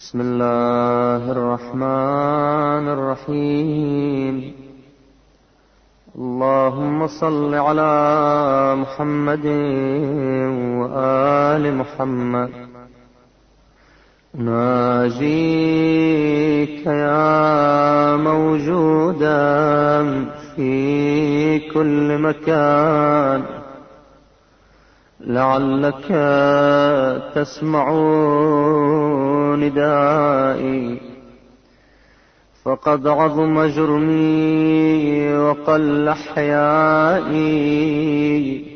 بسم الله الرحمن الرحيم. اللهم صل على محمد وآل محمد. ناجيك يا موجودا في كل مكان، لعلك تسمع ندائي، فقد عظم جرمي وقل حيائي.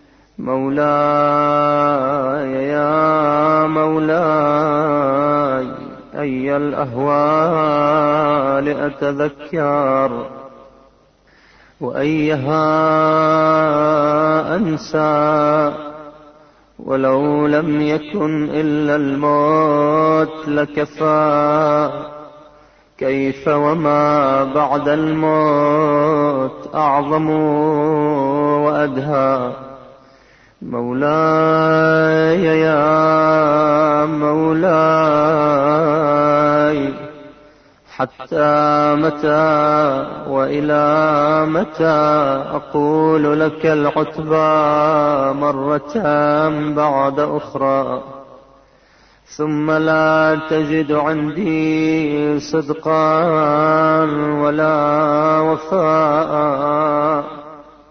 مولاي يا مولاي، أي الأهوال أتذكر وأيها أنسى، ولو لم يكن إلا الموت لكفى. كيف وما بعد الموت أعظم وأدهى. مولاي يا مولاي، حتى متى وإلى متى أقول لك العتبى مرة بعد أخرى، ثم لا تجد عندي صدقا ولا وفاء.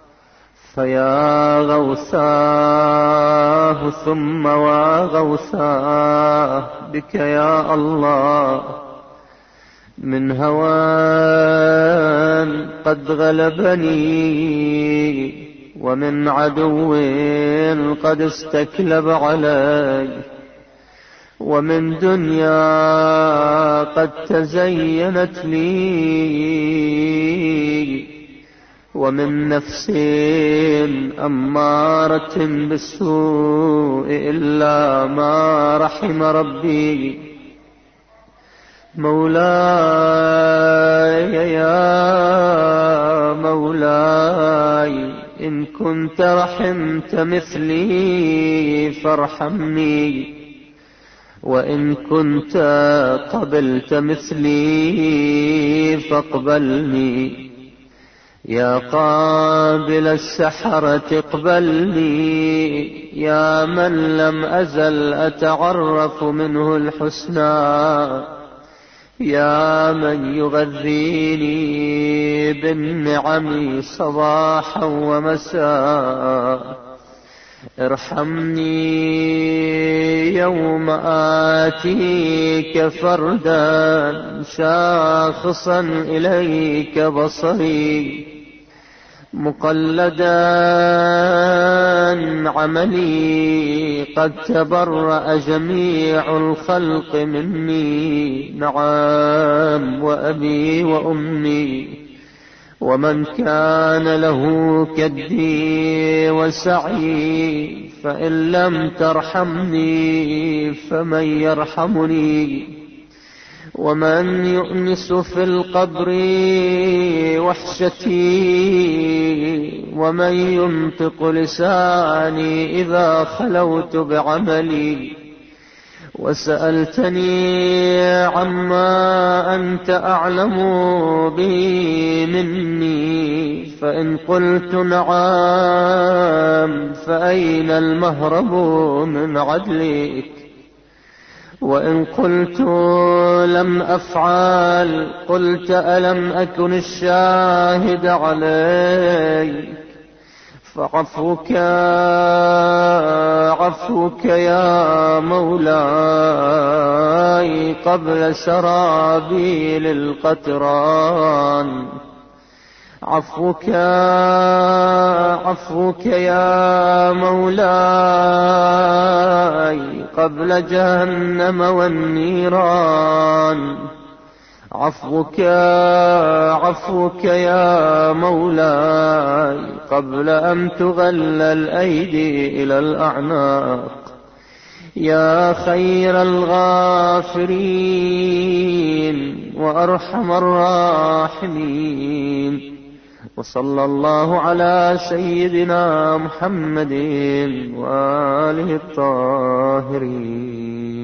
فيا غوثاه ثم وغوثاه بك يا الله، من هوان قد غلبني، ومن عدو قد استكلب علي، ومن دنيا قد تزينت لي، ومن نفس أمارة بالسوء إلا ما رحم ربي. مولاي يا مولاي، إن كنت رحمت مثلي فارحمني، وإن كنت قبلت مثلي فاقبلني. يا قابل السحرة اقبلني، يا من لم أزل أتعرف منه الحسنى، يا من يغذيني بالنعم صباحا ومساء. ارحمني يوم آتيك فردا شاخصا إليك بصري، مقلدا عملي قد تبرأ جميع الخلق مني، نعم وأبي وأمي، ومن كان له كدي وسعي. فإن لم ترحمني فمن يرحمني، ومن يؤنس في القبر وحشتي، ومن ينطق لساني إذا خلوت بعملي. وسألتني عما أنت أعلم به مني، فإن قلت نعم فأين المهرب من عدلك، وإن قلت لم أفعل قلت ألم أكن الشاهد عليك. فعفوك عفوك يا مولاي قبل سرابيل القطران. عفوك عفوك يا مولاي قبل جهنم والنيران. عفوك عفوك يا مولاي قبل أن تغل الأيدي إلى الأعناق. يا خير الغافرين وأرحم الراحمين، وصلى الله على سيدنا محمد وآله الطاهرين.